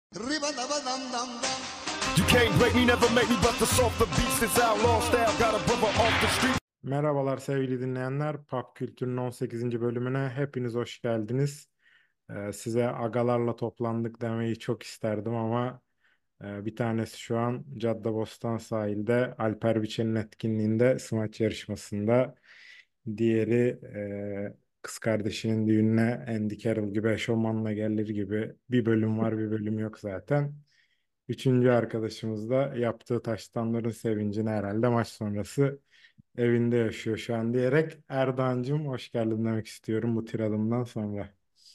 Riba-daba-dum-dum-dum. You can't break me, never make me, but the softer beats is outlaw style. Got a brother off the street. Merhabalar sevgili dinleyenler. Pop Kültür'ün 18. bölümüne hepiniz hoş geldiniz. Size agalarla toplandık demeyi çok isterdim ama bir tanesi şu an Caddebostan sahilde Alper Biçen'in etkinliğinde smaç yarışmasında. Diğeri kız kardeşinin düğününe Andy Carroll gibi eşofmanla gelir gibi bir bölüm var bir bölüm yok zaten. Üçüncü arkadaşımız da yaptığı taştanların sevincini herhalde maç sonrası evinde yaşıyor şu an diyerek Erdoğan'cığım hoş geldin demek istiyorum bu tiradımdan sonra.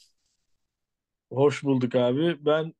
Hoş bulduk abi. Ben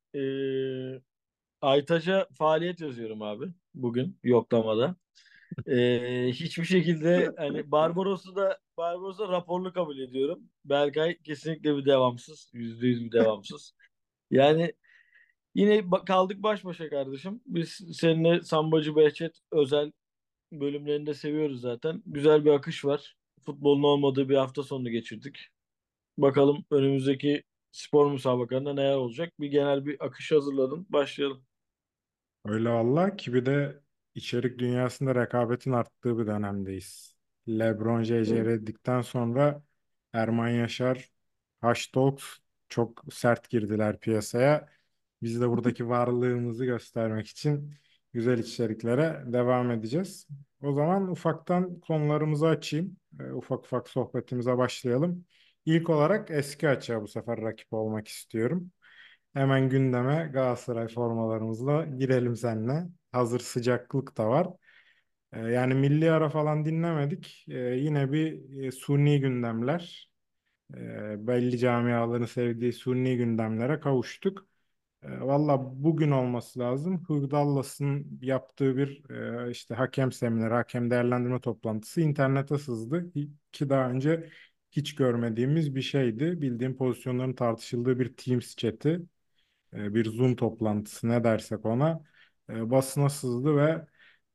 Aytaç'a faaliyet yazıyorum abi bugün yoklamada. Hiçbir şekilde hani Barbaros'u da raporlu kabul ediyorum. Berkay kesinlikle bir devamsız. %100 bir devamsız. Yani yine kaldık baş başa kardeşim. Biz seninle Sambacı Behçet özel bölümlerini de seviyoruz zaten. Güzel bir akış var. Futbolun olmadığı bir hafta sonu geçirdik. Bakalım önümüzdeki spor müsabakalarında neler olacak? Bir genel bir akış hazırladım. Başlayalım. Öyle valla ki bir de içerik dünyasında rekabetin arttığı bir dönemdeyiz. LeBron JJ Redick'ten sonra Erman Yaşar, Hash Dogs çok sert girdiler piyasaya. Biz de buradaki varlığımızı göstermek için güzel içeriklere devam edeceğiz. O zaman ufaktan konularımızı açayım. Ufak ufak sohbetimize başlayalım. İlk olarak eski açığa bu sefer rakip olmak istiyorum. Hemen gündeme Galatasaray formalarımızla girelim seninle. Hazır sıcaklık da var. Yani milli ara falan dinlemedik. Yine bir suni gündemler, belli camiaların sevdiği suni gündemlere kavuştuk. Valla bugün olması lazım. Hugh Dallas'ın yaptığı bir işte hakem semineri, hakem değerlendirme toplantısı internete sızdı. Ki daha önce hiç görmediğimiz bir şeydi. Bildiğim pozisyonların tartışıldığı bir Teams chat'i, bir Zoom toplantısı ne dersek ona basına sızdı ve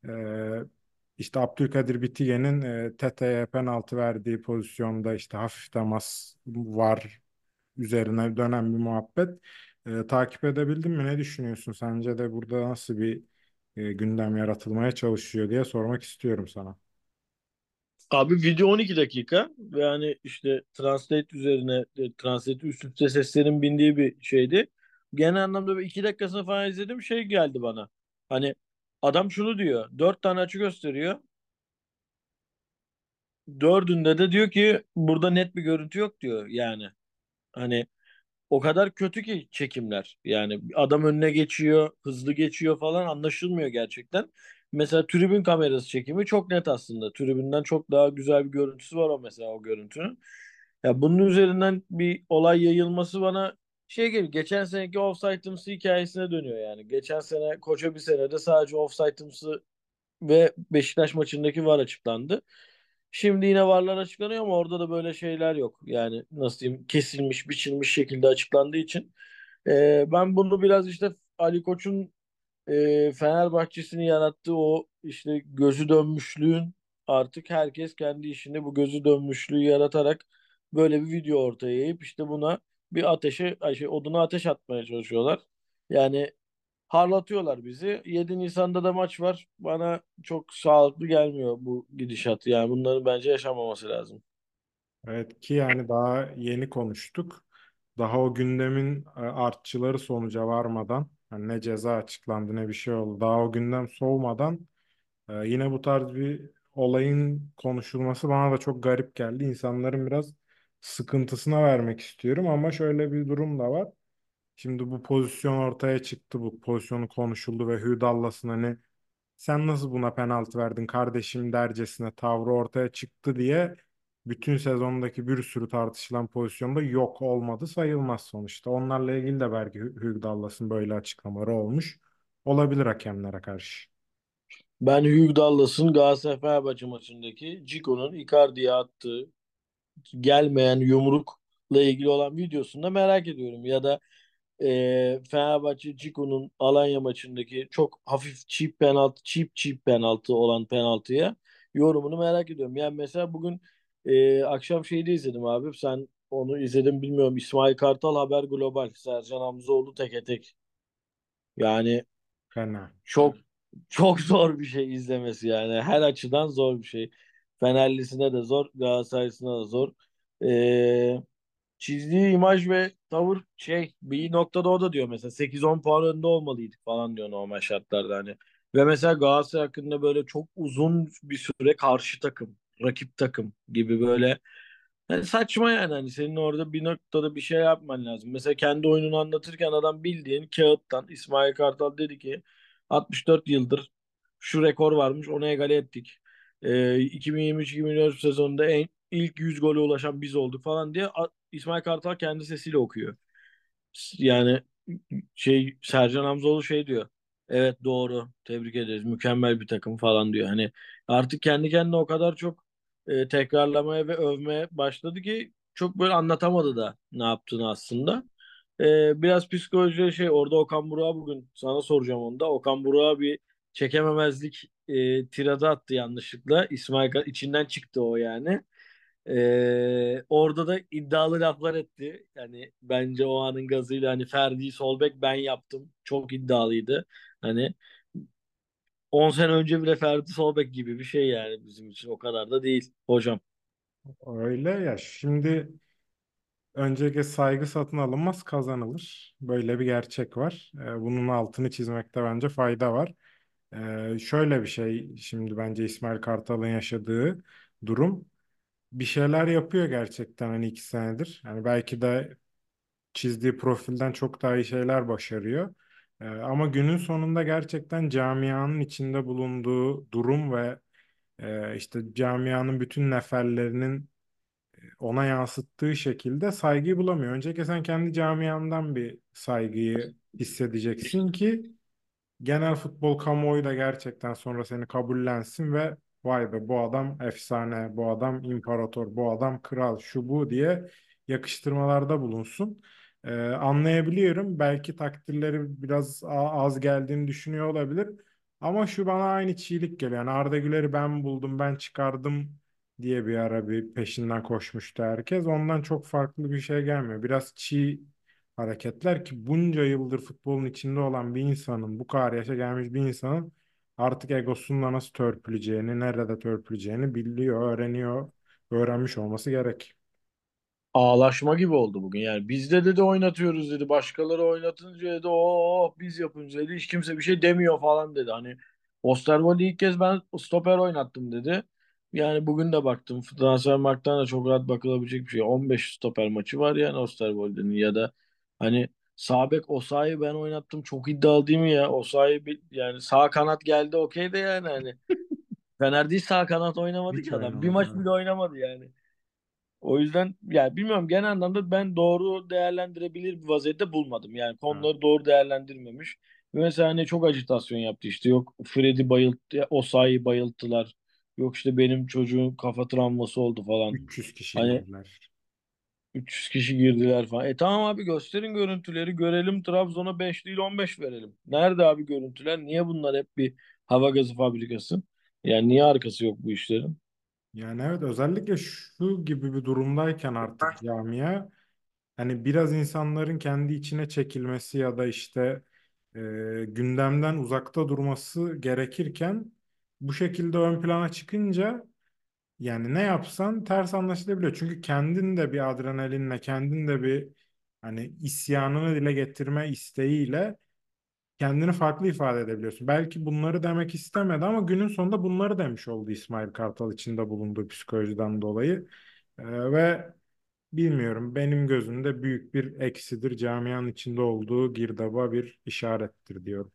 işte Abdülkadir Bitige'nin Tete'ye penaltı verdiği pozisyonda işte hafif temas var üzerine dönen bir muhabbet. Takip edebildin mi? Ne düşünüyorsun? Sence de burada nasıl bir gündem yaratılmaya çalışıyor diye sormak istiyorum sana. Abi video 12 dakika ve hani işte Translate üzerine Translate üst üste seslerin bindiği bir şeydi. Genel anlamda bir 2 dakikasını falan izledim şey geldi bana. Hani adam şunu diyor. 4 tane açı gösteriyor. Dördünde de diyor ki burada net bir görüntü yok diyor yani. Hani o kadar kötü ki çekimler. Yani adam önüne geçiyor, hızlı geçiyor falan anlaşılmıyor gerçekten. Mesela tribün kamerası çekimi çok net aslında. Tribünden çok daha güzel bir görüntüsü var o mesela o görüntünün. Ya bunun üzerinden bir olay yayılması bana şey gibi geçen seneki offside'ımsı hikayesine dönüyor yani. Geçen sene koca bir senede sadece offside'ımsı ve Beşiktaş maçındaki VAR açıklandı. Şimdi yine VAR'lar açıklanıyor ama orada da böyle şeyler yok. Yani nasıl diyeyim kesilmiş, biçilmiş şekilde açıklandığı için. Ben bunu biraz işte Ali Koç'un Fenerbahçe'sini yarattığı o işte gözü dönmüşlüğün artık herkes kendi işinde bu gözü dönmüşlüğü yaratarak böyle bir video ortaya yayıp işte buna bir oduna ateş atmaya çalışıyorlar. Yani harlatıyorlar bizi. 7 Nisan'da da maç var. Bana çok sağlıklı gelmiyor bu gidişat. Yani bunların bence yaşanmaması lazım. Evet ki yani daha yeni konuştuk. Daha o gündemin artçıları sonuca varmadan hani ne ceza açıklandı ne bir şey oldu. Daha o gündem soğumadan yine bu tarz bir olayın konuşulması bana da çok garip geldi. İnsanların biraz sıkıntısına vermek istiyorum ama şöyle bir durum da var. Şimdi bu pozisyon ortaya çıktı. Bu pozisyonu konuşuldu ve Hugh Dallas'ın hani sen nasıl buna penaltı verdin kardeşim dercesine tavrı ortaya çıktı diye bütün sezondaki bir sürü tartışılan pozisyonda yok olmadı sayılmaz sonuçta. Onlarla ilgili de belki Hugh Dallas'ın böyle açıklamaları olmuş olabilir hakemlere karşı. Ben Hugh Dallas'ın Galatasaray-Fenerbahçe maçındaki Cico'nun Icardi'ye attığı gelmeyen yumrukla ilgili olan videosunu da merak ediyorum. Ya da Fenerbahçe Cico'nun Alanya maçındaki çok hafif cheap penaltı olan penaltıya yorumunu merak ediyorum. Yani mesela bugün akşam şeyi de izledim abi. Sen onu izledin bilmiyorum. İsmail Kartal Haber Global. Sercan Hamzoğlu teke tek. Yani Fena. çok çok zor bir şey izlemesi yani. Her açıdan zor bir şey. Fenerlisine de zor, Galatasaraylısına da zor. Ee, Çizdiği imaj ve tavır şey bir noktada o da diyor mesela 8-10 puan önde olmalıydık falan diyor normal şartlarda hani. Ve mesela Galatasaray hakkında böyle çok uzun bir süre karşı takım, rakip takım gibi böyle yani saçma yani hani senin orada bir noktada bir şey yapman lazım. Mesela kendi oyununu anlatırken adam bildiğin kağıttan İsmail Kartal dedi ki 64 yıldır şu rekor varmış onu egale ettik. 2023-2024 sezonunda ilk 100 gole ulaşan biz olduk falan diye İsmail Kartal kendi sesiyle okuyor. Yani şey Sercan Hamzoğlu şey diyor. Evet doğru. Tebrik ederiz. Mükemmel bir takım falan diyor. Hani artık kendi kendine o kadar çok tekrarlamaya ve övmeye başladı ki çok böyle anlatamadı da ne yaptığını aslında. Biraz psikoloji şey orada Okan Burak'a bugün sana soracağım onu da. Okan Burak'a bir çekememezlik tiradı attı yanlışlıkla. içinden çıktı o yani. Orada da iddialı laflar etti. Yani bence o anın gazıyla hani Ferdi'yi sol bek ben yaptım. Çok iddialıydı. Hani 10 sene önce bile Ferdi sol bek gibi bir şey yani bizim için o kadar da değil hocam. Öyle ya, şimdi öncelikle saygı satın alınmaz, kazanılır. Böyle bir gerçek var. Bunun altını çizmekte bence fayda var. Şöyle bir şey, şimdi bence İsmail Kartal'ın yaşadığı durum, bir şeyler yapıyor gerçekten hani 2 senedir. Yani belki de çizdiği profilden çok daha iyi şeyler başarıyor. Ama günün sonunda gerçekten camianın içinde bulunduğu durum ve işte camianın bütün neferlerinin ona yansıttığı şekilde saygıyı bulamıyor. Öncelikle sen kendi camiandan bir saygıyı hissedeceksin ki genel futbol kamuoyu da gerçekten sonra seni kabullensin ve vay be, bu adam efsane, bu adam imparator, bu adam kral, şu bu diye yakıştırmalarda bulunsun. Anlayabiliyorum. Belki takdirleri biraz az geldiğini düşünüyor olabilir. Ama şu bana aynı çiğlik geliyor. Yani Arda Güler'i ben buldum, ben çıkardım diye bir ara bir peşinden koşmuştu herkes. Ondan çok farklı bir şey gelmiyor. Biraz çiğ hareketler ki bunca yıldır futbolun içinde olan bir insanın, bu kadar yaşa gelmiş bir insanın artık egosunla nasıl törpüleyeceğini, nerede törpüleyeceğini biliyor, öğreniyor, öğrenmiş olması gerek. Ağlaşma gibi oldu bugün. Yani bizde dedi oynatıyoruz dedi. Başkaları oynatınca dedi o biz yapınca dedi hiç kimse bir şey demiyor falan dedi. Hani Osterwold'i ilk kez ben stoper oynattım dedi. Yani bugün de baktım. Transfermarkt'tan da çok rahat bakılabilecek bir şey. 15 stoper maçı var yani Osterwold'in ya da hani sağ bek Osayi ben oynattım. Çok iddialı değil mi ya? Yani sağ kanat geldi okey de yani hani Fener değil sağ kanat oynamadı Hiç ki adam. Bir oynamadı. maç Evet. bile oynamadı yani. O yüzden yani bilmiyorum genel anlamda ben doğru değerlendirebilir bir vaziyette bulmadım. Yani Evet. konuları doğru değerlendirmemiş. Ve mesela hani çok ajitasyon yaptı işte. Yok Fred'i bayılttı, Osayi'yi bayılttılar. Yok işte benim çocuğun kafa travması oldu falan. 300 kişi Hani girdiler. 300 kişi girdiler falan. Tamam abi gösterin görüntüleri görelim Trabzon'a 5 değil 15 verelim. Nerede abi görüntüler? Niye bunlar hep bir hava gazı fabrikası? Yani niye arkası yok bu işlerin? Yani evet, özellikle şu gibi bir durumdayken artık camia, hani biraz insanların kendi içine çekilmesi ya da işte e, gündemden uzakta durması gerekirken bu şekilde ön plana çıkınca yani ne yapsan ters anlaşılabiliyor. Çünkü kendin de bir adrenalinle, kendin de bir hani isyanını dile getirme isteğiyle kendini farklı ifade edebiliyorsun. Belki bunları demek istemedi ama günün sonunda bunları demiş oldu İsmail Kartal içinde bulunduğu psikolojiden dolayı. Ve bilmiyorum, benim gözümde büyük bir eksidir. Camianın içinde olduğu girdaba bir işarettir diyorum.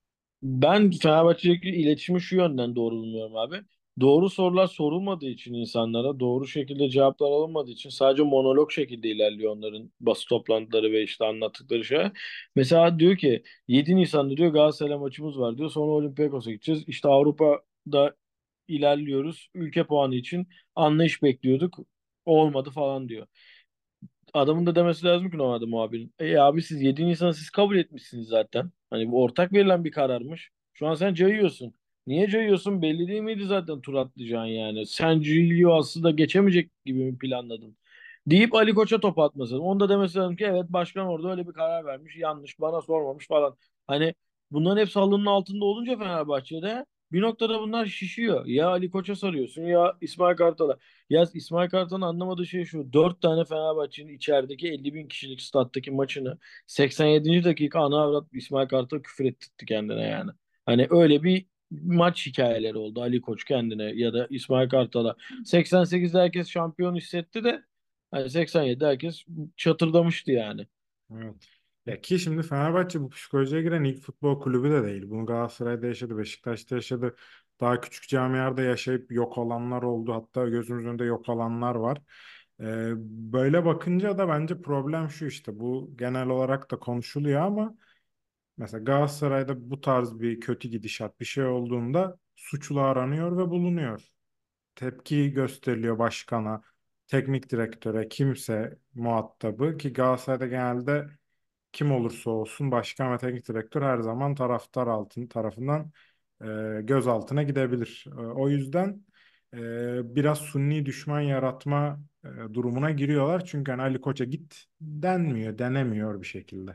Ben Fenerbahçe'deki iletişimi şu yönden doğru bulmuyorum abi. Doğru sorular sorulmadığı için insanlara doğru şekilde cevaplar alınmadığı için sadece monolog şekilde ilerliyor onların basın toplantıları ve işte anlattıkları şey. Mesela diyor ki 7 Nisan'da diyor Galatasaray maçımız var diyor. Sonra Olympiakos'a gideceğiz. İşte Avrupa'da ilerliyoruz. Ülke puanı için anlayış bekliyorduk. Olmadı falan diyor. Adamın da demesi lazım ki normalde muhabirin. Abi siz 7 Nisan'ı siz kabul etmişsiniz zaten. Hani bu ortak verilen bir kararmış. Şu an sen cayıyorsun. Niye cayıyorsun? Belli değil miydi zaten tur atlayacağın yani? Sen Giulio aslında geçemeyecek gibi mi planladın? Deyip Ali Koç'a top atması. Onu da demesi lazım ki evet başkan orada öyle bir karar vermiş. Yanlış bana sormamış falan. Hani bunların hepsi halının altında olunca Fenerbahçe'de bir noktada bunlar şişiyor. Ya Ali Koç'a sarıyorsun ya İsmail Kartal'a. Ya İsmail Kartal'ın anlamadığı şey şu: 4 tane Fenerbahçe'nin içerideki 50 bin kişilik stat'taki maçını 87. dakika ana avrat İsmail Kartal küfür ettirtti kendine yani. Hani öyle bir maç hikayeleri oldu Ali Koç kendine ya da İsmail Kartal'a. 88'de herkes şampiyon hissetti de hani 87'de herkes çatırdamıştı yani. Evet. Ya ki şimdi Fenerbahçe bu psikolojiye giren ilk futbol kulübü de değil. Bunu Galatasaray'da yaşadı, Beşiktaş'ta yaşadı. Daha küçük camialarda yaşayıp yok olanlar oldu. Hatta gözümüzün önünde yok olanlar var. Böyle bakınca da bence problem şu: işte bu genel olarak da konuşuluyor ama mesela Galatasaray'da bu tarz bir kötü gidişat bir şey olduğunda suçlu aranıyor ve bulunuyor. Tepki gösteriliyor başkana, teknik direktöre, kimse muhatabı, ki Galatasaray'da genelde kim olursa olsun başkan ve teknik direktör her zaman taraftar tarafından gözaltına gidebilir. O yüzden biraz sunni düşman yaratma durumuna giriyorlar. Çünkü hani Ali Koç'a git denmiyor, denemiyor bir şekilde.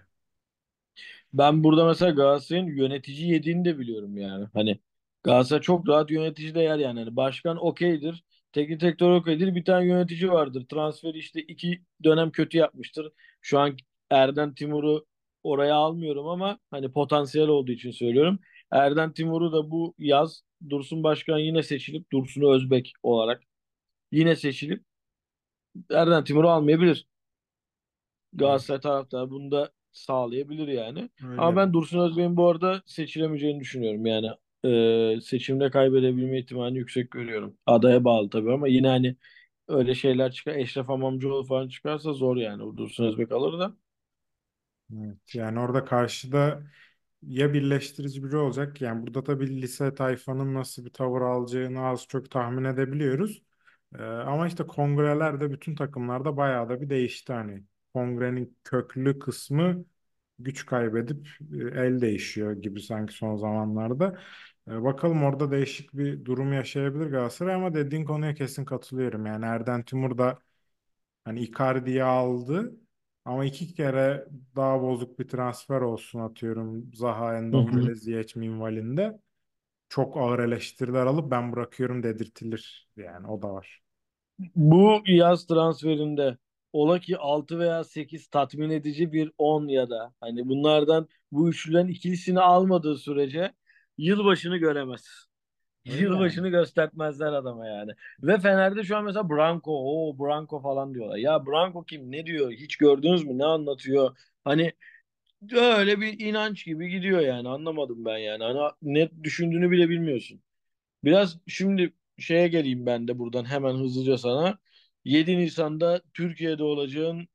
Ben burada mesela Galatasaray'ın yönetici yediğini de biliyorum yani. Hani Galatasaray çok rahat yönetici de yer yani. Hani başkan okeydir. Teknik direktör okeydir. Bir tane yönetici vardır. Transferi işte 2 dönem kötü yapmıştır. Şu an Erden Timur'u oraya almıyorum ama hani potansiyel olduğu için söylüyorum. Erden Timur'u da bu yaz Dursun Başkan yine seçilip Dursun Özbek olarak yine seçilip Erden Timur'u almayabilir. Evet, Galatasaray taraftarı bunu da sağlayabilir yani. Ama öyle. ben Dursun Özbek'in bu arada seçilemeyeceğini düşünüyorum. Yani seçimde kaybedebilme ihtimalini yüksek görüyorum. Adaya bağlı tabii ama yine hani öyle şeyler çıkar. Eşref Amamcıoğlu falan çıkarsa zor yani. O Dursun Özbek alır da. Evet. Yani orada karşıda ya birleştirici biri olacak. Yani burada tabii lise tayfanın nasıl bir tavır alacağını az çok tahmin edebiliyoruz. Ama işte kongrelerde bütün takımlarda bayağı da bir değişti hani. Kongrenin köklü kısmı güç kaybedip el değişiyor gibi sanki son zamanlarda. Bakalım, orada değişik bir durum yaşayabilir Galatasaray ama dediğin konuya kesin katılıyorum. Yani Erden Timur da hani Icardi'yi aldı ama iki kere daha bozuk bir transfer olsun, atıyorum Zaha, Hı hı. Endombele, Ziyech minvalinde çok ağır eleştiriler alıp ben bırakıyorum dedirtilir. Yani o da var. Bu yaz transferinde ola ki 6 veya 8 tatmin edici bir 10 ya da hani bunlardan bu üçlüden ikilisini almadığı sürece yılbaşını göremez. Öyle yani. Yılbaşını göstertmezler adama yani. Ve Fener'de şu an mesela Branco, o Branco falan diyorlar. Ya Branco kim? Ne diyor? Hiç gördünüz mü? Ne anlatıyor? Hani öyle bir inanç gibi gidiyor yani. Anlamadım ben yani. Hani ne düşündüğünü bile bilmiyorsun. Biraz şimdi şeye geleyim ben de buradan hemen hızlıca sana. 7 Nisan'da Türkiye'de olacağın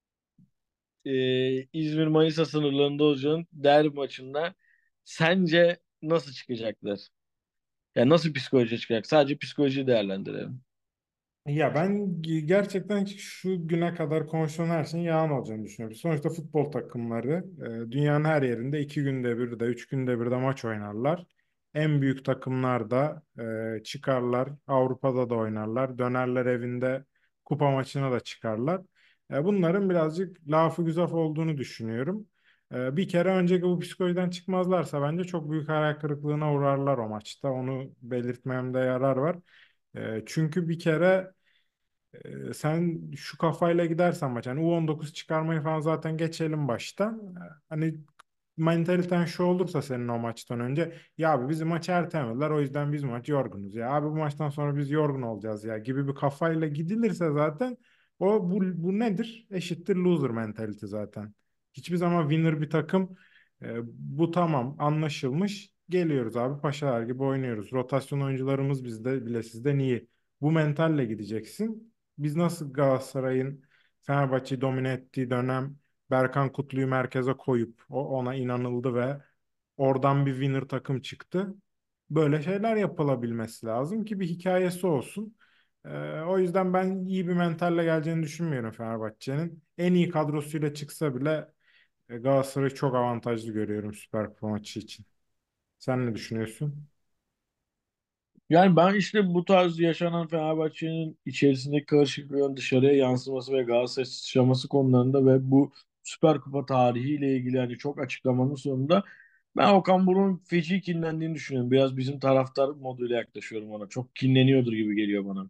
İzmir-Manisa sınırlarında olacağın derbi maçında sence nasıl çıkacaklar? Ya nasıl psikoloji çıkacak? Sadece psikolojiyi değerlendirelim. Ya ben gerçekten şu güne kadar konuşulan her şeyin yalan olacağını düşünüyorum. Sonuçta futbol takımları dünyanın her yerinde 2 günde bir de 3 günde bir de maç oynarlar. En büyük takımlar da çıkarlar, Avrupa'da da oynarlar, dönerler evinde kupa maçına da çıkarlar. Bunların birazcık lafı güzel olduğunu düşünüyorum. Bir kere önceki bu psikolojiden çıkmazlarsa bence çok büyük hayal kırıklığına uğrarlar o maçta. Onu belirtmemde yarar var. Çünkü bir kere sen şu kafayla gidersen maç, hani U19 çıkarmayı falan zaten geçelim baştan. Hani mentaliten şu olursa senin o maçtan önce, ya abi bizim maçı ertelemediler o yüzden biz maç yorgunuz, ya abi bu maçtan sonra biz yorgun olacağız ya gibi bir kafayla gidilirse zaten bu nedir? Eşittir loser mentality zaten. Hiçbir zaman winner bir takım bu tamam anlaşılmış, geliyoruz abi paşalar gibi oynuyoruz. Rotasyon oyuncularımız bizde bile sizden iyi. Bu mentalle gideceksin. Biz nasıl Galatasaray'ın Fenerbahçe'yi domine ettiği dönem Berkan Kutlu'yu merkeze koyup ona inanıldı ve oradan bir winner takım çıktı. Böyle şeyler yapılabilmesi lazım ki bir hikayesi olsun. O yüzden ben iyi bir mentalle geleceğini düşünmüyorum Fenerbahçe'nin. En iyi kadrosuyla çıksa bile Galatasaray'ı çok avantajlı görüyorum Süper Kupa maçı için. Sen ne düşünüyorsun? Yani ben işte bu tarz yaşanan Fenerbahçe'nin içerisindeki karışıklığın dışarıya yansıması ve Galatasaray sıçraması konularında ve bu Süper Kupa tarihiyle ilgili hani çok açıklamanın sonunda Ben Okan Buruk'un feci kinlendiğini düşünüyorum. Biraz bizim taraftar moduyla yaklaşıyorum ona. Çok kinleniyordur gibi geliyor bana.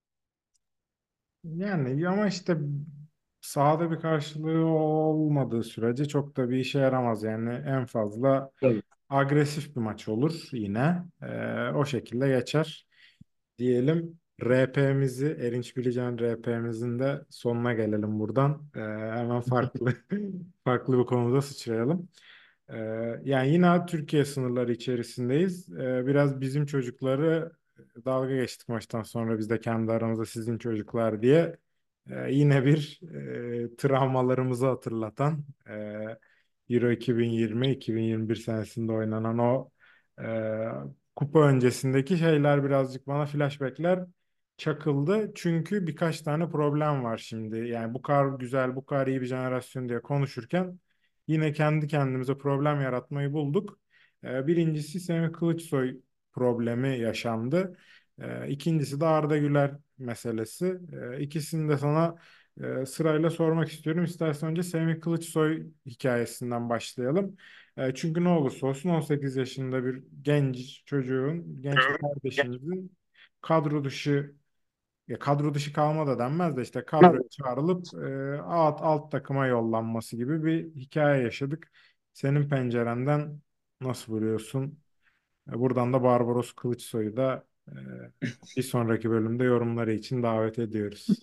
Yani ama işte sahada bir karşılığı olmadığı sürece çok da bir işe yaramaz. Yani en fazla Tabii. agresif bir maç olur yine. O şekilde geçer. Diyelim RP'mizi, Erinç Bilican RP'mizin de sonuna gelelim buradan. Hemen farklı farklı bir konuda sıçrayalım. Ee, Yani yine Türkiye sınırları içerisindeyiz. Biraz bizim çocukları dalga geçtik maçtan sonra biz de kendi aramızda sizin çocuklar diye. Yine bir travmalarımızı hatırlatan Euro 2020-2021 senesinde oynanan o e, kupa öncesindeki şeyler birazcık bana flashbackler çakıldı. Çünkü birkaç tane problem var şimdi. Yani bu kadar güzel, bu kadar iyi bir jenerasyon diye konuşurken yine kendi kendimize problem yaratmayı bulduk. Birincisi Semih Kılıçsoy problemi yaşandı. İkincisi de Arda Güler meselesi. İkisini de sana sırayla sormak istiyorum. İstersen önce Semih Kılıçsoy hikayesinden başlayalım. Çünkü ne olursa olsun 18 yaşında bir genç çocuğun, genç bir kardeşimizin kadro dışı ya kadro dışı kalma da denmez de işte kadroya çağrılıp alt takıma yollanması gibi bir hikaye yaşadık. Senin pencerenden nasıl buluyorsun? Buradan da Barbaros Kılıçsoy'u da bir sonraki bölümde yorumları için davet ediyoruz.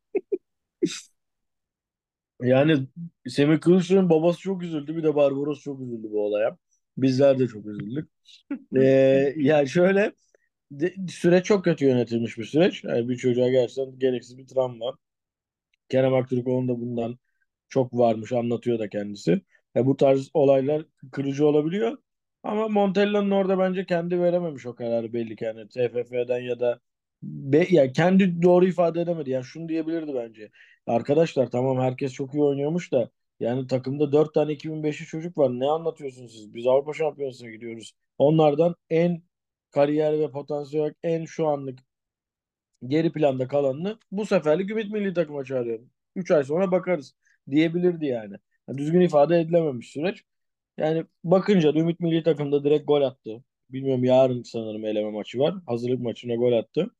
Yani Semih Kılıçdaroğlu'nun babası çok üzüldü. Bir de Barbaros çok üzüldü bu olaya. Bizler de çok üzüldük. Yani şöyle süreç çok kötü yönetilmiş bir süreç. Yani bir çocuğa gerçekten gereksiz bir travma. Kerem Aktürkoğlu'nun da bundan çok varmış, anlatıyor da kendisi. Bu tarz olaylar kırıcı olabiliyor. Ama Montella'nın orada bence kendi verememiş o kararı belli ki. Yani TFF'den ya da ya kendi doğru ifade edemedi. Yani şunu diyebilirdi bence. Arkadaşlar tamam herkes çok iyi oynuyormuş da yani takımda 4 tane 2005'li çocuk var. Ne anlatıyorsunuz siz? Biz Avrupa Şampiyonası'na gidiyoruz. Onlardan en kariyer ve potansiyel olarak en şu anlık geri planda kalanını bu seferlik Ümit Milli Takıma çağırıyorum. 3 ay sonra bakarız diyebilirdi yani. Yani düzgün ifade edilememiş süreç. Yani bakınca da Ümit Milli Takımda direkt gol attı. Bilmiyorum yarın sanırım eleme maçı var. Hazırlık maçına gol attı.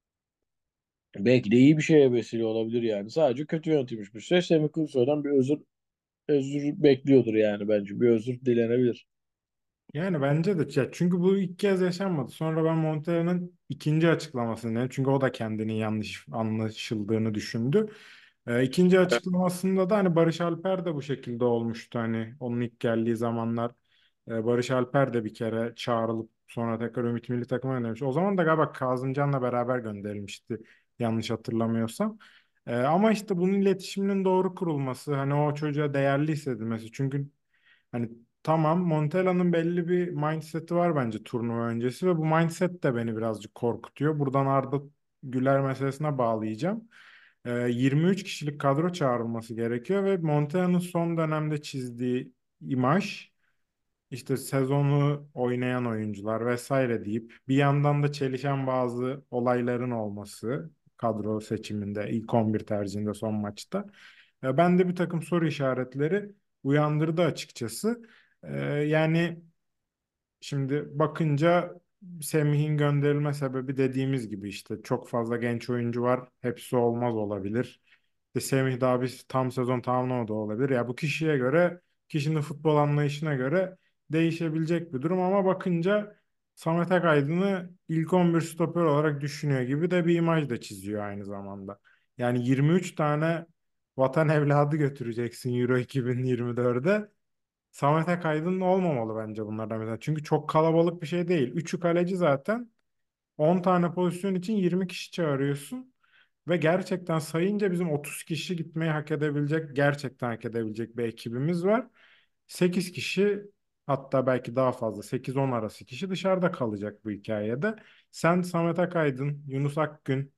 Belki de iyi bir şeye vesile olabilir yani. Sadece kötü yönetilmiş bir süreç. Semih Kılıçsoy'dan bir özür bekliyordur yani bence. Bir özür dilenebilir. Yani bence de çünkü bu ilk kez yaşanmadı. Sonra ben Montella'nın ikinci açıklamasını dinledim. Çünkü o da kendinin yanlış anlaşıldığını düşündü. İkinci açıklamasında da hani Barış Alper de bu şekilde olmuştu. Hani onun ilk geldiği zamanlar Barış Alper de bir kere çağrılıp sonra tekrar Ümit Milli Takım'a gönderilmiş. O zaman da galiba Kazımcan'la beraber gönderilmişti yanlış hatırlamıyorsam. Ama işte bunun iletişiminin doğru kurulması, hani o çocuğa değerli hissedilmesi. Çünkü hani tamam, Montella'nın belli bir mindset'i var bence turnuva öncesi ve bu mindset de beni birazcık korkutuyor. Buradan Arda Güler meselesine bağlayacağım. 23 kişilik kadro çağrılması gerekiyor ve Montella'nın son dönemde çizdiği imaj işte sezonu oynayan oyuncular vesaire deyip bir yandan da çelişen bazı olayların olması kadro seçiminde ilk 11 tercihinde son maçta. Ben de bir takım soru işaretleri uyandırdı açıkçası. Yani şimdi bakınca Semih'in gönderilme sebebi dediğimiz gibi işte çok fazla genç oyuncu var. Hepsi olmaz olabilir. İşte Semih daha bir tam sezon tamamlamadı olabilir. Ya bu kişiye göre, kişinin futbol anlayışına göre değişebilecek bir durum ama bakınca Samet Akaydın'ı ilk 11 stoper olarak düşünüyor gibi de bir imaj da çiziyor aynı zamanda. Yani 23 tane vatan evladı götüreceksin Euro 2024'de. Samet Akaydın olmamalı bence bunlardan mesela. Çünkü çok kalabalık bir şey değil. Üçü kaleci zaten. 10 tane pozisyon için 20 kişi çağırıyorsun. Ve gerçekten sayınca bizim 30 kişi gitmeyi hak edebilecek, gerçekten hak edebilecek bir ekibimiz var. 8 kişi, hatta belki daha fazla 8-10 arası kişi dışarıda kalacak bu hikayede. Sen Samet Akaydın, Yunus Akgün,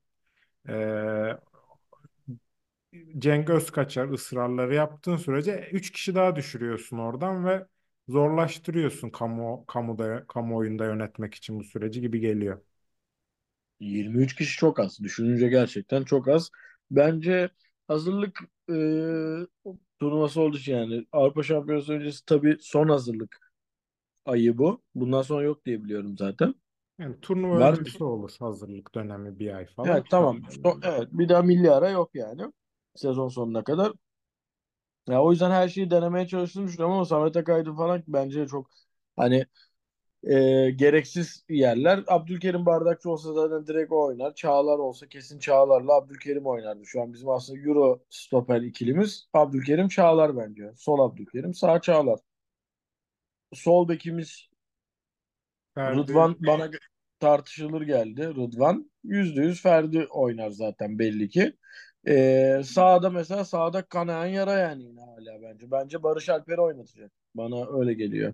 Cenk Özkaçar ısrarları yaptığın sürece 3 kişi daha düşürüyorsun oradan ve zorlaştırıyorsun kamuoyunda yönetmek için bu süreci gibi geliyor. 23 kişi çok az. Düşününce gerçekten çok az. Bence hazırlık turnuvası olduğu için yani Avrupa Şampiyonası öncesi tabii son hazırlık. ayı bu. Bundan sonra yok diye biliyorum zaten. Yani turnuva Var mı? öncesi olur, hazırlık dönemi bir ay falan. Evet, tamam. Evet, bir daha milli ara yok yani. Sezon sonuna kadar. Ya o yüzden her şeyi denemeye çalıştığını düşünüyorum ama Samet Akaydı falan bence çok hani gereksiz yerler. Abdülkerim Bardakçı olsa zaten direkt o oynar. Çağlar olsa kesin Çağlar'la Abdülkerim oynardı. Şu an bizim aslında Euro stoper ikilimiz Abdülkerim Çağlar bence. Sol Abdülkerim, sağ Çağlar. Sol bekimiz Ferdi Rıdvan bana tartışılır geldi. Rıdvan %100 Ferdi oynar zaten belli ki. Sağda mesela sağda kanayan yara yani yine hala bence. Bence Barış Alper'i oynatacak. Bana öyle geliyor.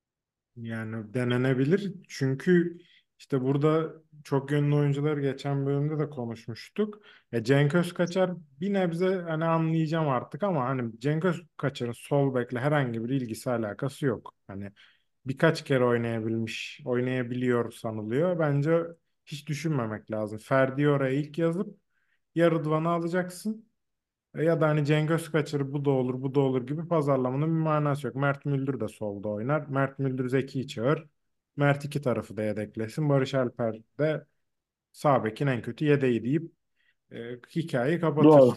yani denenebilir. Çünkü işte burada çok yönlü oyuncular geçen bölümde de konuşmuştuk. Cenk Özkaçar bir nebze hani anlayacağım artık ama hani Cenk Özkaçar'ın sol bekle herhangi bir ilgisi alakası yok. Hani birkaç kere oynayabilmiş, oynayabiliyor sanılıyor. Bence hiç düşünmemek lazım. Ferdi'yi oraya ilk yazıp ya Rıdvan'ı alacaksın. Ya da hani Cengiz kaçırır bu da olur bu da olur gibi pazarlamanın bir manası yok. Mert Müldür de solda oynar. Mert Müldür Zeki'yi çağır. Mert iki tarafı da yedeklesin. Barış Alper de sağ bekin en kötü yedeği deyip hikayeyi Doğru. kapatır.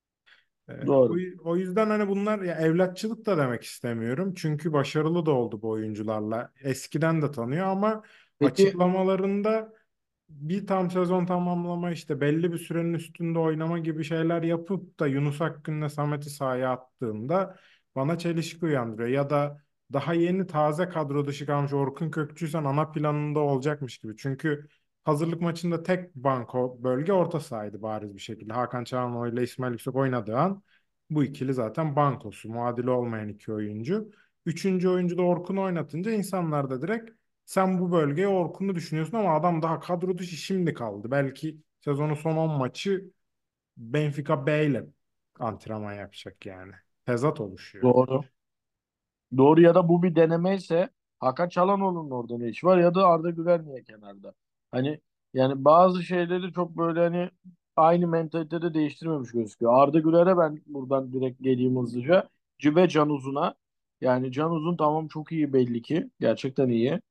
Doğru. O yüzden hani bunlar ya evlatçılık da demek istemiyorum. Çünkü başarılı da oldu bu oyuncularla. Eskiden de tanıyor ama Peki açıklamalarında bir tam sezon tamamlama işte belli bir sürenin üstünde oynama gibi şeyler yapıp da Yunus Akgün'le Samet'i sahaya attığında bana çelişki uyandırıyor. Ya da daha yeni taze kadro dışı kalmış Orkun Kökçüysen ana planında olacakmış gibi. Çünkü hazırlık maçında tek banko bölge orta sahaydı bariz bir şekilde. Hakan Çalhanoğlu ile İsmail Yüksek oynadığı an bu ikili zaten bankosu. Muadili olmayan iki oyuncu. Üçüncü oyuncu da Orkun oynatınca insanlar da direkt sen bu bölgeye Orkun'u düşünüyorsun ama adam daha kadro dışı şimdi kaldı. Belki sezonun son 10 maçı Benfica B ile antrenman yapacak yani. Tezat oluşuyor. doğru. Doğru ya da bu bir deneme ise Hakan Çalhanoğlu'nun orada ne işi var ya da Arda Güler niye kenarda? Hani yani bazı şeyleri çok böyle hani aynı mentalitede değiştirmemiş gözüküyor. Arda Güler'e ben buradan direkt geleyim hızlıca. Cibe Can Uzun'a. Yani Can Uzun tamam çok iyi belli ki. Gerçekten iyi.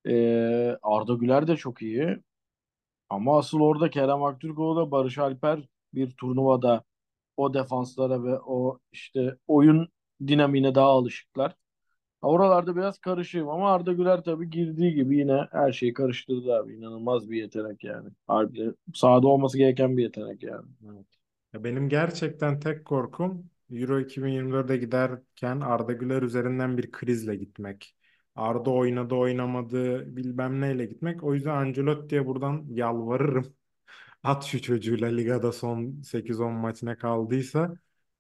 Arda Güler de çok iyi. Ama asıl orada Kerem Aktürkoğlu, Barış Alper bir turnuvada o defanslara ve o işte oyun dinamiğine daha alışıklar. Oralarda biraz karışığım ama Arda Güler tabii girdiği gibi yine her şeyi karıştırdı abi. İnanılmaz bir yetenek yani. Harbiden sahada olması gereken bir yetenek yani. Evet. Ya benim gerçekten tek korkum Euro 2024'e giderken Arda Güler üzerinden bir krizle gitmek. Arda oynadı oynamadı bilmem neyle gitmek. O yüzden Ancelotti'ye buradan yalvarırım. At şu çocuğuyla ligada son 8-10 maçına kaldıysa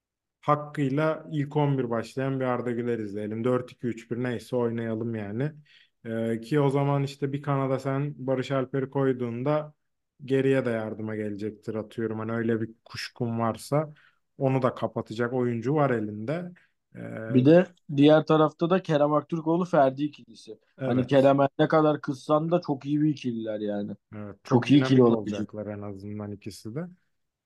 hakkıyla ilk 11 başlayan bir Arda Güler izleyelim. 4-2-3-1 neyse oynayalım yani. Ki o zaman işte bir kanada sen Barış Alper'i koyduğunda geriye de yardıma gelecektir atıyorum. Hani öyle bir kuşkun varsa onu da kapatacak oyuncu var elinde. Ee, Bir de diğer tarafta da Kerem Aktürkoğlu Ferdi ikilisi. Hani evet. Kerem ne kadar kızsan da çok iyi bir ikililer yani. Evet. Çok Çok iyi ikili dinamik olabilecek. olacaklar en azından ikisi de.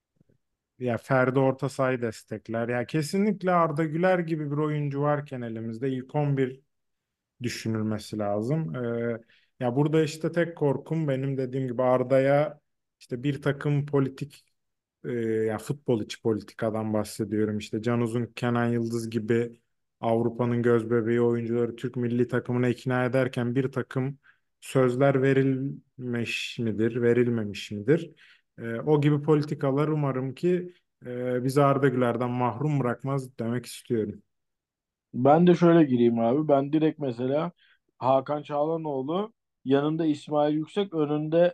Ya Ferdi orta sahayı destekler. Ya kesinlikle Arda Güler gibi bir oyuncu varken elimizde ilk 11 düşünülmesi lazım. Ya burada işte tek korkum benim dediğim gibi Arda'ya işte bir takım politik ya futbol içi politikadan bahsediyorum. İşte Can Uzun, Kenan Yıldız gibi Avrupa'nın gözbebeği oyuncuları Türk milli takımına ikna ederken bir takım sözler verilmiş midir, verilmemiş midir? O gibi politikalar umarım ki bizi Arda Güler'den mahrum bırakmaz demek istiyorum. Ben de şöyle gireyim abi. Ben direkt mesela Hakan Çalhanoğlu yanında İsmail Yüksek önünde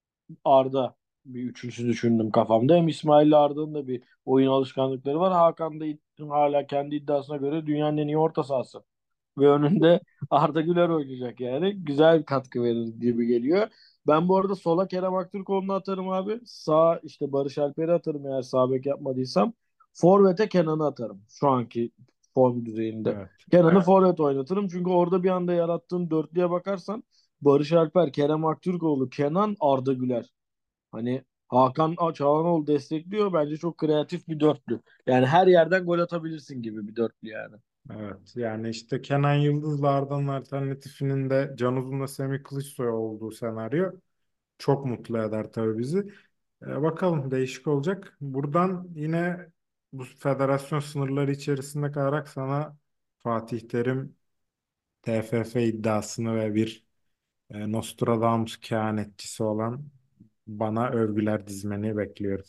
Arda bir üçlüsü düşündüm kafamda. Hem İsmail ile Arda'nın da bir oyun alışkanlıkları var. Hakan da hala kendi iddiasına göre dünyanın en iyi orta sahası. Ve önünde Arda Güler oynayacak yani. Güzel bir katkı verir gibi geliyor. Ben bu arada sola Kerem Aktürkoğlu'nu atarım abi. Sağ işte Barış Alper'i atarım eğer sağ bek yapmadıysam. Forvet'e Kenan'ı atarım. Şu anki form düzeyinde. Evet. Kenan'ı forvet oynatırım. Çünkü orada bir anda yarattığım dörtlüye bakarsan Barış Alper, Kerem Aktürkoğlu, Kenan, Arda Güler. Hani Hakan Çalhanoğlu destekliyor. Bence çok kreatif bir dörtlü. Yani her yerden gol atabilirsin gibi bir dörtlü yani. Evet, yani işte Kenan Yıldızlardan alternatifinin de Can Uzun'la Semih Kılıçsoy olduğu senaryo çok mutlu eder tabii bizi. Bakalım, değişik olacak. Buradan yine bu federasyon sınırları içerisinde kalarak sana Fatih Terim TFF iddiasını ve bir Nostradamus kehanetçisi olan bana övgüler dizmeni bekliyorum.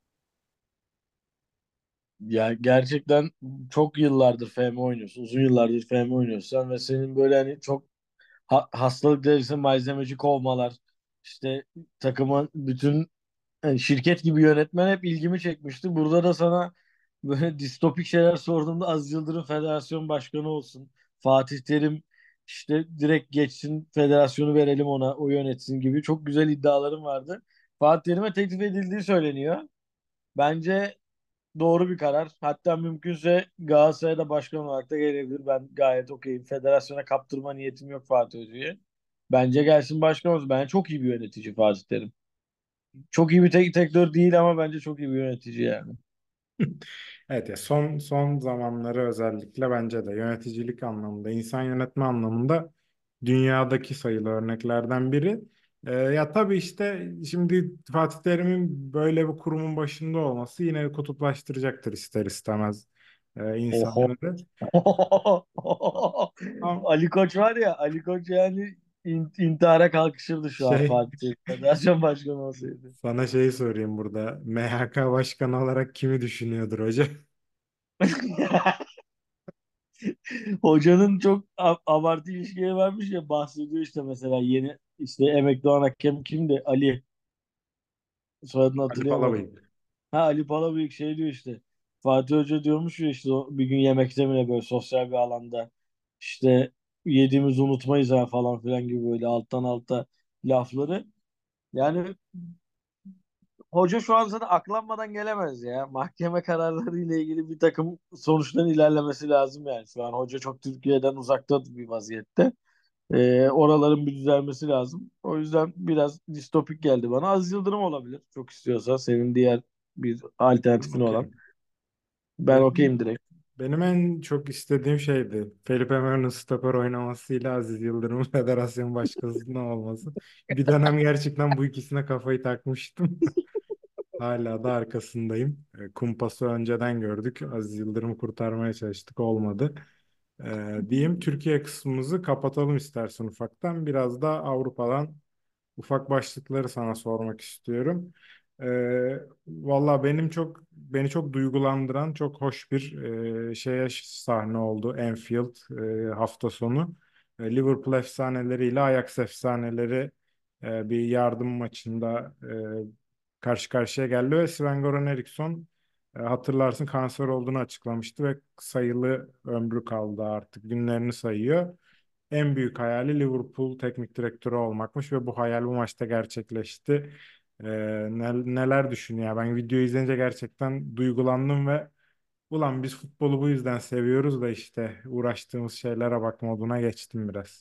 Ya gerçekten çok yıllardır FM oynuyorsun. Uzun yıllardır FM oynuyorsan ve senin böyle hani çok hastalık derecesinde malzemeci kovmalar, işte takımın bütün yani şirket gibi yönetmen hep ilgimi çekmişti. Burada da sana böyle distopik şeyler sorduğumda Aziz Yıldırım federasyon başkanı olsun. Fatih Terim işte direkt geçsin, federasyonu verelim ona, o yönetsin gibi çok güzel iddialarım vardı. Fatih Terim'e teklif edildiği söyleniyor. Bence doğru bir karar. Hatta mümkünse Galatasaray'a da başkan olarak da gelebilir. Ben gayet okeyim. Federasyona kaptırma niyetim yok Fatih Hoca'yı. Bence gelsin başkan olsun. Bence çok iyi bir yönetici Fatih Terim. Çok iyi bir teknik direktör değil ama bence çok iyi bir yönetici yani. Evet ya, son zamanları özellikle bence de yöneticilik anlamında, insan yönetme anlamında dünyadaki sayılı örneklerden biri. Ya tabii işte şimdi Fatih Terim'in böyle bir kurumun başında olması yine kutuplaştıracaktır ister istemez Oho. insanları. Ama Ali Koç var ya, Ali Koç yani intihara kalkışırdı şu an şey, Fatih Terim. Federasyon başkanı olsaydı. sana şeyi sorayım burada. MHK başkanı olarak kimi düşünüyordur hoca? Hocanın çok abartı ilişkileri varmış ya, bahsediyor işte mesela yeni işte emekli olan hakem kimdi? Ali. Soyadını Ali hatırlayamadım. Palabıyık. Ha, Ali Palabıyık şey diyor işte. Fatih Hoca diyormuş ya işte bir gün yemekte mi ne böyle sosyal bir alanda işte yediğimizi unutmayız ha falan filan gibi böyle alttan alta lafları. Yani hoca şu an zaten aklanmadan gelemez ya. Mahkeme kararları ile ilgili bir takım sonuçların ilerlemesi lazım yani. Şu an hoca çok Türkiye'den uzakta bir vaziyette. Oraların bir düzelmesi lazım. O yüzden biraz distopik geldi bana. Aziz Yıldırım olabilir. Çok istiyorsa senin diğer bir alternatifin olan. Okey. Ben okeyim Benim direkt. Benim en çok istediğim şeydi, Felipe Melo'nun stoper oynamasıyla Aziz Yıldırım'ın federasyon başkanının olması. Bir dönem gerçekten bu ikisine kafayı takmıştım. Hala da arkasındayım. Kumpas'ı önceden gördük. Aziz Yıldırım'ı kurtarmaya çalıştık. Olmadı. Diyeyim, Türkiye kısmımızı kapatalım istersen ufaktan. Biraz da Avrupa'dan ufak başlıkları sana sormak istiyorum. Valla beni çok duygulandıran çok hoş bir şeye sahne oldu Anfield hafta sonu. Liverpool efsaneleriyle Ajax efsaneleri bir yardım maçında karşı karşıya geldi ve Sven-Göran Eriksson hatırlarsın kanser olduğunu açıklamıştı ve sayılı ömrü kaldı, artık günlerini sayıyor. En büyük hayali Liverpool teknik direktörü olmakmış ve bu hayal bu maçta gerçekleşti. Ee, neler düşünüyor? Ben videoyu izleyince gerçekten duygulandım ve ulan biz futbolu bu yüzden seviyoruz da işte uğraştığımız şeylere bak moduna geçtim biraz.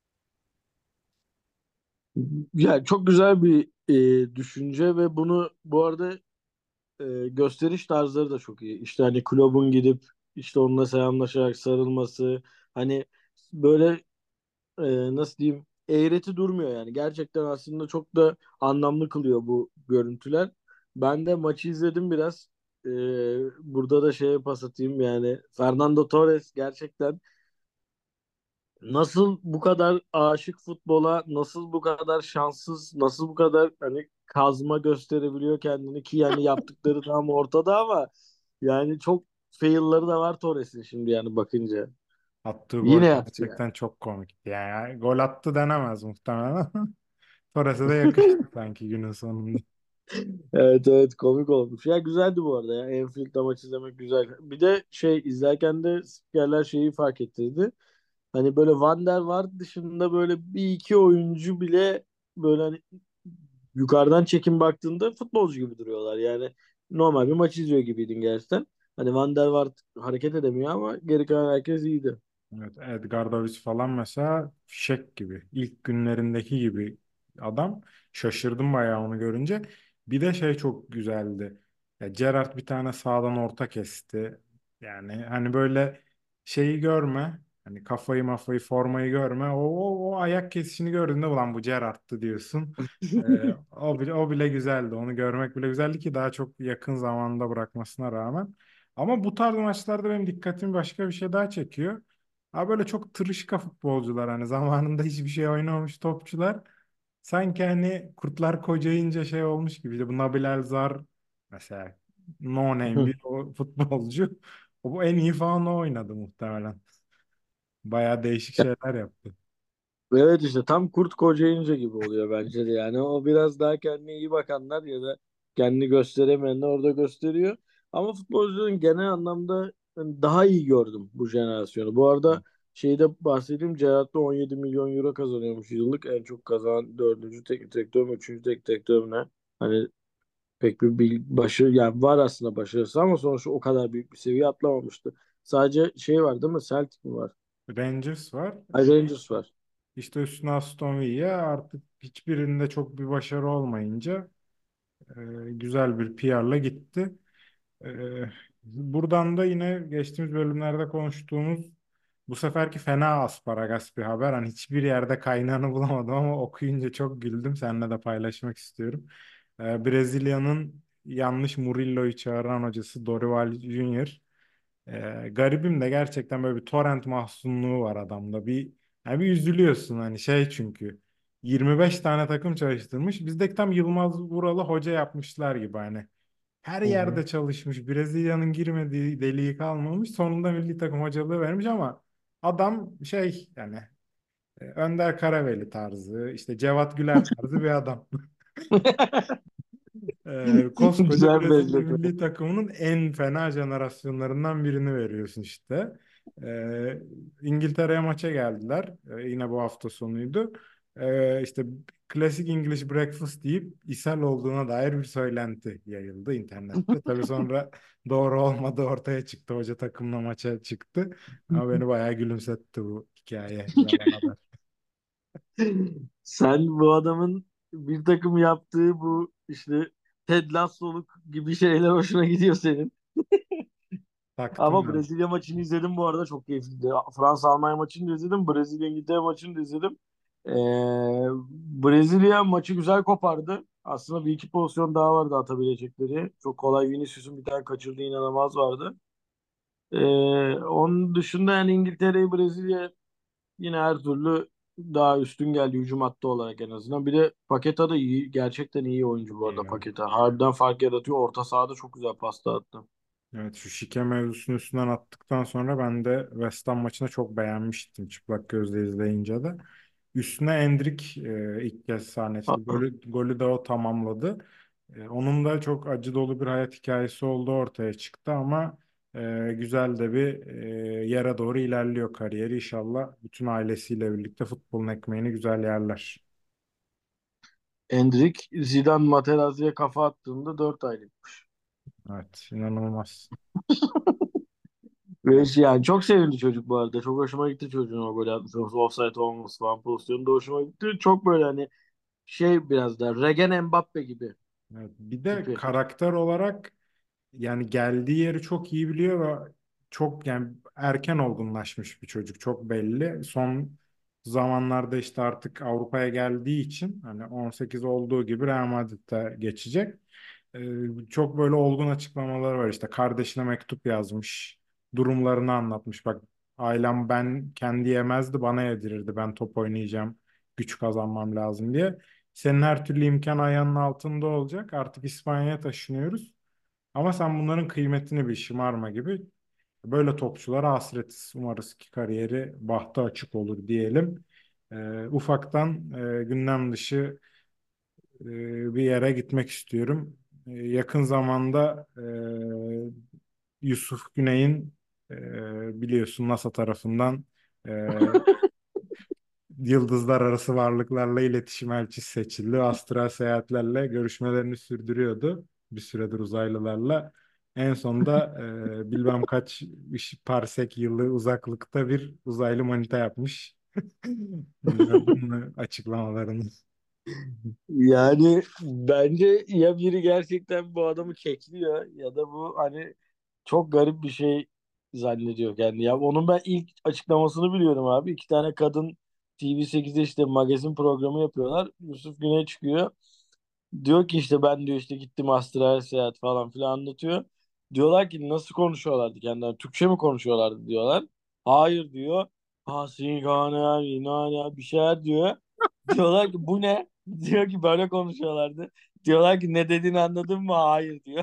Yani çok güzel bir düşünce ve bunu bu arada gösteriş tarzları da çok iyi. İşte hani kulübün gidip işte onunla selamlaşarak sarılması hani böyle nasıl diyeyim eğreti durmuyor yani. Gerçekten aslında çok da anlamlı kılıyor bu görüntüler. Ben de maçı izledim biraz. E, Burada da şeye pas atayım yani. Fernando Torres gerçekten nasıl bu kadar aşık futbola, nasıl bu kadar şanssız, nasıl bu kadar hani kazma gösterebiliyor kendini ki yani yaptıkları tam ortada ama yani çok fail'ları da var Torres'in şimdi yani bakınca. Attığı gol Yine yaptı yani. gerçekten çok komikti. Yani gol attı denemez muhtemelen. Torres'e de yakıştı sanki günün sonunda. Evet, evet, komik olmuş. Ya güzeldi bu arada ya. Enfield'da maç izlemek güzel. Bir de şey izlerken de spikerler şeyi fark ettirdi. Hani böyle Van der Vaart dışında böyle bir iki oyuncu bile böyle hani yukarıdan çekim baktığında futbolcu gibi duruyorlar. Yani normal bir maç izliyor gibiydin gerçekten. Hani Van der Vaart hareket edemiyor ama geri kalan herkes iyiydi. Evet, Edgar Davids falan mesela fişek gibi. İlk günlerindeki gibi adam. Şaşırdım bayağı onu görünce. Bir de şey çok güzeldi. Ya Gerrard bir tane sağdan orta kesti. Yani hani böyle şeyi görme. Hani kafayı mafayı formayı görme. O ayak kesişini gördüğünde ulan bu Gerrard'tı diyorsun. O bile güzeldi. Onu görmek bile güzeldi ki daha çok yakın zamanda bırakmasına rağmen. Ama bu tarz maçlarda benim dikkatimi başka bir şey daha çekiyor. Ha böyle çok tırışka futbolcular hani zamanında hiçbir şey oynamamış topçular. Sanki hani kurtlar kocayınca şey olmuş gibi. İşte bu Nabil Elzar mesela no name bir futbolcu. Bu en iyi falan o oynadı muhtemelen. Bayağı değişik şeyler yaptı. Evet işte tam kurt kocayınca gibi oluyor bence de yani. O biraz daha kendine iyi bakanlar ya da kendini gösteremeyenler orada gösteriyor. Ama futbolcuların genel anlamda daha iyi gördüm bu jenerasyonu. Bu arada şeyde bahsedeyim, Gerrard da 17 milyon euro kazanıyormuş yıllık. En çok kazanan dördüncü teknik direktör mü, üçüncü teknik direktör mü ne? Hani pek bir başı yani var aslında başarısı ama sonuçta o kadar büyük bir seviye atlamamıştı. Sadece şey var değil mi? Celtic mi var? Rangers var. Ay, Rangers var. İşte üstüne Aston Villa artık hiçbirinde çok bir başarı olmayınca güzel bir PR'la gitti. E, buradan da yine geçtiğimiz bölümlerde konuştuğumuz bu seferki fena asparagas bir haber. Hani hiçbir yerde kaynağını bulamadım ama okuyunca çok güldüm. Seninle de paylaşmak istiyorum. Brezilya'nın yanlış Murillo'yu çağıran hocası Dorival Junior. Garibim de gerçekten böyle bir torrent mahzunluğu var adamda. Yani bir üzülüyorsun hani şey çünkü 25 tane takım çalıştırmış. Bizdeki tam Yılmaz Vural'ı hoca yapmışlar gibi hani. Her Hı hı. yerde çalışmış. Brezilya'nın girmediği deliği kalmamış. Sonunda milli takım hocalığı vermiş ama adam şey yani Önder Karaveli tarzı, işte Cevat Güler tarzı bir adam. Koskoca Güzel Brezilya benzetme. milli takımının en fena jenerasyonlarından birini veriyorsun işte. Ee, İngiltere'ye maça geldiler. Yine bu hafta sonuydu. İşte klasik English breakfast deyip ishal olduğuna dair bir söylenti yayıldı internette. Tabii sonra doğru olmadığı ortaya çıktı. Hoca takımla maça çıktı. Ama beni bayağı gülümsetti bu hikaye, yalan haber. Sen bu adamın bir takım yaptığı bu işte Ted Lasso'luk gibi şeyler hoşuna gidiyor senin. Taktım Ama ben. Brezilya maçını izledim bu arada, çok keyifliydi. Fransa-Almanya maçını da izledim. Brezilya-İngiltere maçını da izledim. Ee, Brezilya maçı güzel kopardı. Aslında bir iki pozisyon daha vardı atabilecekleri. Çok kolay, Vinicius'un bir tane kaçırdığı inanılmaz vardı. Onun dışında yani İngiltere'yi Brezilya yine her türlü daha üstün geldi hücum hattı olarak en azından. Bir de Paqueta da iyi. Gerçekten iyi oyuncu bu arada İyi. Paqueta. Harbiden fark yaratıyor. Orta sahada çok güzel pasta attı. Evet şu şike mevzusunun üstünden attıktan sonra ben de West Ham maçını çok beğenmiştim çıplak gözle izleyince de. Üstüne Endrick ilk kez sahne açtı. Aa, Golü de o tamamladı. Onun da çok acı dolu bir hayat hikayesi olduğu ortaya çıktı ama güzel de bir yere doğru ilerliyor kariyeri. İnşallah bütün ailesiyle birlikte futbolun ekmeğini güzel yerler. Endrick, Zidane Materazzi'ye kafa attığında 4 aylık. Evet inanılmaz. Ve yani çok sevindi çocuk bu arada. Çok hoşuma gitti çocuğun o golü atması. Offside olması falan pozisyonu da hoşuma gitti. Çok böyle hani şey, biraz da Regen Mbappe gibi Evet, bir de tipi. karakter olarak yani geldiği yeri çok iyi biliyor ve çok yani erken olgunlaşmış bir çocuk çok belli. Son zamanlarda işte artık Avrupa'ya geldiği için hani 18 olduğu gibi Real Madrid'de geçecek. Çok böyle olgun açıklamaları var işte kardeşine mektup yazmış, durumlarını anlatmış. Bak ailem ben kendi yemezdi bana yedirirdi ben top oynayacağım, güç kazanmam lazım diye. Senin her türlü imkan ayağının altında olacak. Artık İspanya'ya taşınıyoruz. Ama sen bunların kıymetini bil, şımarma gibi. Böyle topçulara hasretiz. Umarız ki kariyeri bahtı açık olur diyelim. Ufaktan gündem dışı bir yere gitmek istiyorum. Yakın zamanda Yusuf Güney'in biliyorsun NASA tarafından e, yıldızlar arası varlıklarla iletişim elçisi seçildi. Astral seyahatlerle görüşmelerini sürdürüyordu bir süredir uzaylılarla. En sonunda bilmem kaç parsek yılı uzaklıkta bir uzaylı manita yapmış. Gördün mü açıklamalarını? Yani bence ya biri gerçekten bu adamı kekliyor ya da bu hani çok garip bir şey. zannediyor kendi. Ya onun ben ilk açıklamasını biliyorum abi. İki tane kadın TV8'de işte magazin programı yapıyorlar. Yusuf Güney çıkıyor. Diyor ki işte ben diyor işte gittim astral seyahat falan filan anlatıyor. Diyorlar ki nasıl konuşuyorlardı kendileri? Türkçe mi konuşuyorlardı diyorlar. Hayır diyor. Ha singane, inane bir şeyler diyor. Diyorlar ki bu ne? Diyor ki böyle konuşuyorlardı. Diyorlar ki ne dediğini anladın mı? Hayır diyor.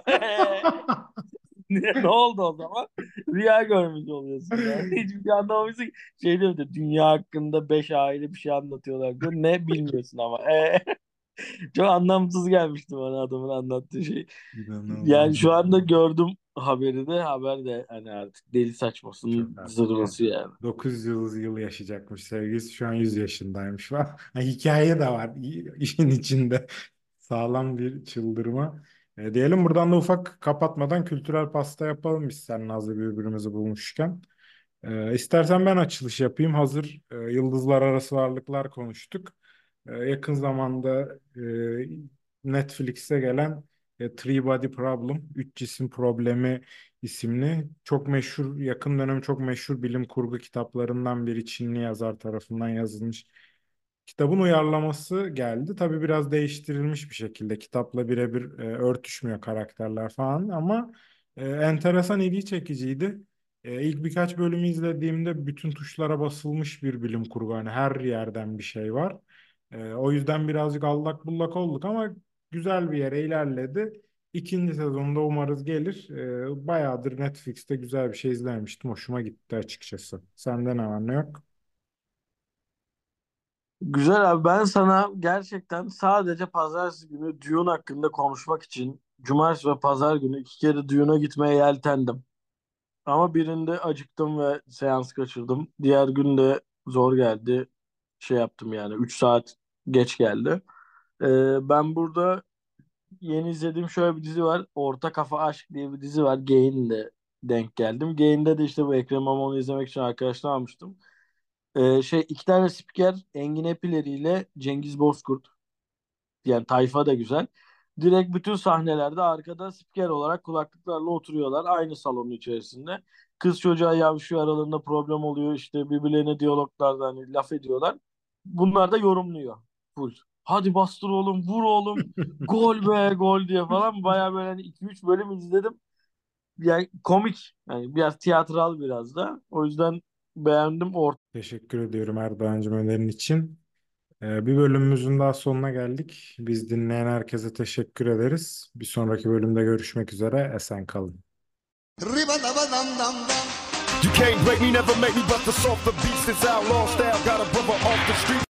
Ne oldu o zaman? Rüya görmüş oluyorsun yani. Hiçbir şey anlamamışsın ki. Şey diyor de dünya hakkında 5 aile bir şey anlatıyorlar diyor. Ne bilmiyorsun ama. Çok anlamsız gelmişti bana adamın anlattığı şey. İnanılmaz. Yani şu anda gördüm haberi de. Haber de hani artık deli saçmasının Çok artık yani. zırvası yani. 900 yıl yaşayacakmış sevgilisi. Şu an 100 yaşındaymış falan. Ha, hikaye de var işin içinde. Sağlam bir çıldırma. Diyelim buradan da ufak kapatmadan kültürel pasta yapalım biz seninle hazır birbirimizi bulmuşken. İstersen ben açılış yapayım. Hazır yıldızlar arası varlıklar konuştuk. Yakın zamanda Netflix'e gelen Three Body Problem, Üç Cisim Problemi isimli çok meşhur, yakın dönem çok meşhur bilim kurgu kitaplarından biri Çinli yazar tarafından yazılmış. Kitabın uyarlaması geldi. Tabii biraz değiştirilmiş bir şekilde. Kitapla birebir örtüşmüyor karakterler falan ama enteresan ilgi çekiciydi. İlk birkaç bölümü izlediğimde bütün tuşlara basılmış bir bilim kurgu. Hani her yerden bir şey var. O yüzden birazcık allak bullak olduk ama güzel bir yere ilerledi. İkinci sezonda umarız gelir. Bayağıdır Netflix'te güzel bir şey izlemiştim. Hoşuma gitti açıkçası. Sende ne var ne yok? Güzel abi ben sana gerçekten sadece pazartesi günü Dune hakkında konuşmak için cumartesi ve pazar günü iki kere Dune'a gitmeye yeltendim. Ama birinde acıktım ve seans kaçırdım. Diğer gün de zor geldi. Şey yaptım yani 3 saat geç geldi. Ben burada yeni izlediğim şöyle bir dizi var. Orta Kafa Aşk diye bir dizi var. Gain'de denk geldim. Gain'de de işte bu Ekrem İmamoğlu'nu izlemek için arkadaşlar almıştım. Şey iki tane spiker Engin Epileri ile Cengiz Bozkurt. Yani tayfa da güzel. Direkt bütün sahnelerde arkada spiker olarak kulaklıklarla oturuyorlar. Aynı salonun içerisinde. Kız çocuğa yavşıyor aralarında problem oluyor. İşte birbirlerine diyaloglarda hani laf ediyorlar. Bunlar da yorumluyor. Full. Hadi bastır oğlum, vur oğlum. Gol be gol diye falan. Baya böyle hani 2-3 bölüm izledim. Yani komik. Yani biraz tiyatral biraz da. O yüzden beğendim. Teşekkür ediyorum Erdoğan'cığım önerin için. Bir bölümümüzün daha sonuna geldik. Biz dinleyen herkese teşekkür ederiz. Bir sonraki bölümde görüşmek üzere. Esen kalın. You can't break me, never make me, but the softer beats is outlaw style. Got a brother off the street.